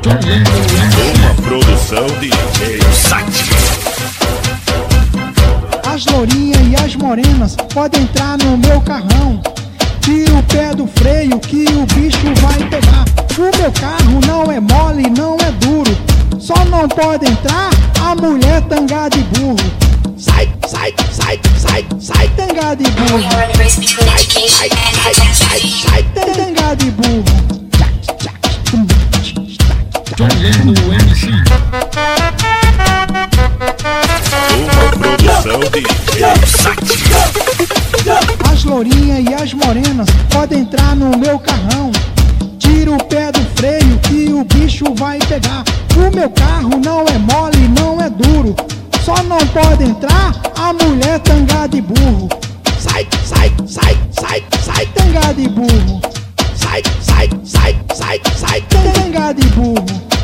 Uma produção de Sati. As lourinhas e as morenas podem entrar no meu carrão. Tira o pé do freio que o bicho vai pegar. O meu carro não é mole, não é duro. Só não pode entrar a mulher tanga de burro. Sai, sai, sai, sai, sai, tanga de burro. Sai, sai, sai, sai, tanga de burro. Uma produção de Sati. As lourinhas e as morenas podem entrar no meu carrão. Tira o pé do freio que o bicho vai pegar. O meu carro não é mole, não é duro. Só não pode entrar a mulher tanga de burro. Sai, sai, sai, sai, sai, tanga de burro. Sai, sai, sai, sai, sai, tanga de burro.